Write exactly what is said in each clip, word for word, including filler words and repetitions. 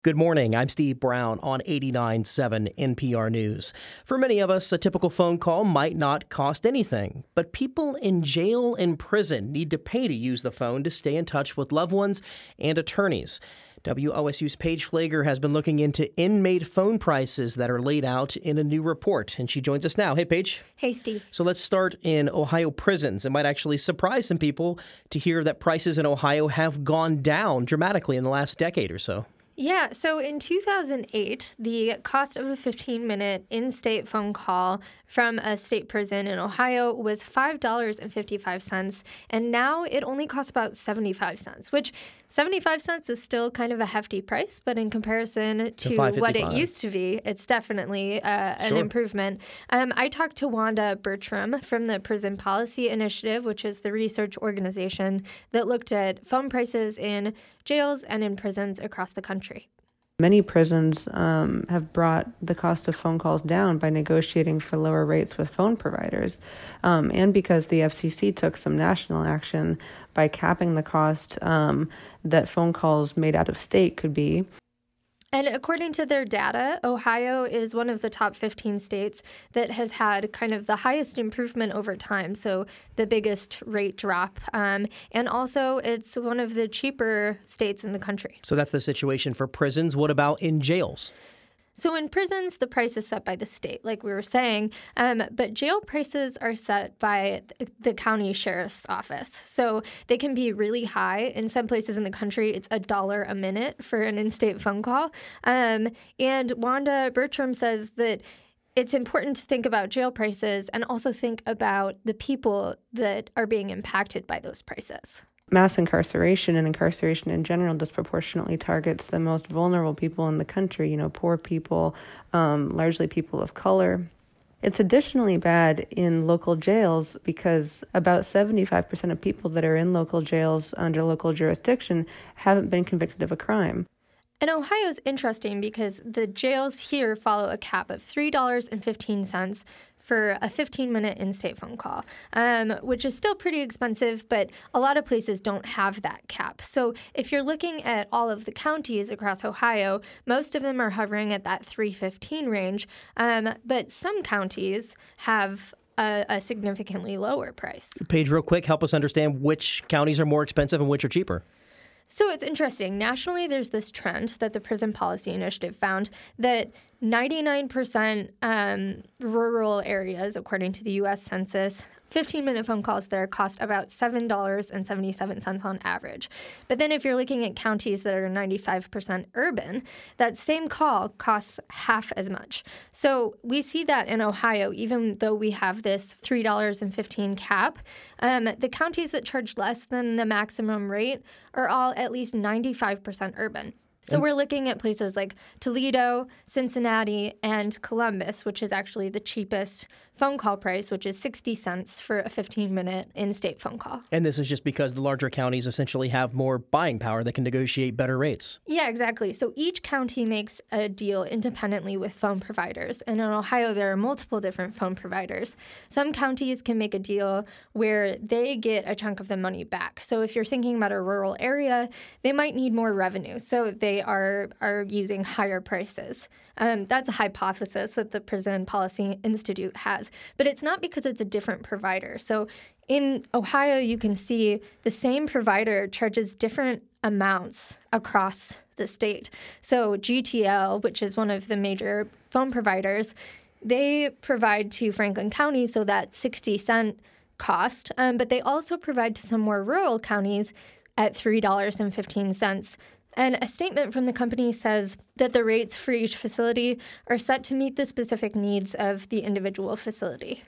Good morning. I'm Steve Brown on eighty-nine point seven N P R News. For many of us, a typical phone call might not cost anything, but people in jail and prison need to pay to use the phone to stay in touch with loved ones and attorneys. W O S U's Paige Pfleger has been looking into inmate phone prices that are laid out in a new report, and she joins us now. Hey, Paige. Hey, Steve. So let's start in Ohio prisons. It might actually surprise some people to hear that prices in Ohio have gone down dramatically in the last decade or so. Yeah, so in two thousand eight, the cost of a fifteen-minute in-state phone call from a state prison in Ohio was five dollars and fifty-five cents, and now it only costs about seventy-five cents, which seventy-five cents is still kind of a hefty price, but in comparison to what it used to be, it's definitely uh, an Sure. improvement. Um, I talked to Wanda Bertram from the Prison Policy Initiative, which is the research organization that looked at phone prices in jails and in prisons across the country. Many prisons um, have brought the cost of phone calls down by negotiating for lower rates with phone providers, um, and because the F C C took some national action by capping the cost um, that phone calls made out of state could be. And according to their data, Ohio is one of the top fifteen states that has had kind of the highest improvement over time, so the biggest rate drop. Um, and also, it's one of the cheaper states in the country. So that's the situation for prisons. What about in jails? So in prisons, the price is set by the state, like we were saying, um, but jail prices are set by the county sheriff's office. So they can be really high. In some places in the country, it's a dollar a minute for an in-state phone call. Um, and Wanda Bertram says that it's important to think about jail prices and also think about the people that are being impacted by those prices. Mass incarceration and incarceration in general disproportionately targets the most vulnerable people in the country, you know, poor people, um, largely people of color. It's additionally bad in local jails because about seventy-five percent of people that are in local jails under local jurisdiction haven't been convicted of a crime. And Ohio is interesting because the jails here follow a cap of three dollars and fifteen cents for a fifteen-minute in-state phone call, um, which is still pretty expensive, but a lot of places don't have that cap. So if you're looking at all of the counties across Ohio, most of them are hovering at that three fifteen range, um, but some counties have a, a significantly lower price. Paige, real quick, help us understand which counties are more expensive and which are cheaper. So it's interesting. Nationally, there's this trend that the Prison Policy Initiative found that ninety-nine percent um, rural areas, according to the U S Census, fifteen-minute phone calls there cost about seven dollars and seventy-seven cents on average. But then if you're looking at counties that are ninety-five percent urban, that same call costs half as much. So we see that in Ohio, even though we have this three dollars and fifteen cents cap, um, the counties that charge less than the maximum rate are all at least ninety-five percent urban. So we're looking at places like Toledo, Cincinnati, and Columbus, which is actually the cheapest phone call price, which is sixty cents for a fifteen-minute in-state phone call. And this is just because the larger counties essentially have more buying power that can negotiate better rates. Yeah, exactly. So each county makes a deal independently with phone providers. And in Ohio, there are multiple different phone providers. Some counties can make a deal where they get a chunk of the money back. So if you're thinking about a rural area, they might need more revenue. So they are, are using higher prices. Um, that's a hypothesis that the Prison Policy Institute has. But it's not because it's a different provider. So in Ohio, you can see the same provider charges different amounts across the state. So G T L, which is one of the major phone providers, they provide to Franklin County, so that sixty cent cost. Um, but they also provide to some more rural counties at three dollars and fifteen cents. And a statement from the company says that the rates for each facility are set to meet the specific needs of the individual facility.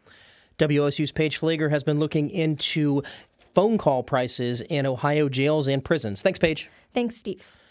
W O S U's Paige Pfleger has been looking into phone call prices in Ohio jails and prisons. Thanks, Paige. Thanks, Steve.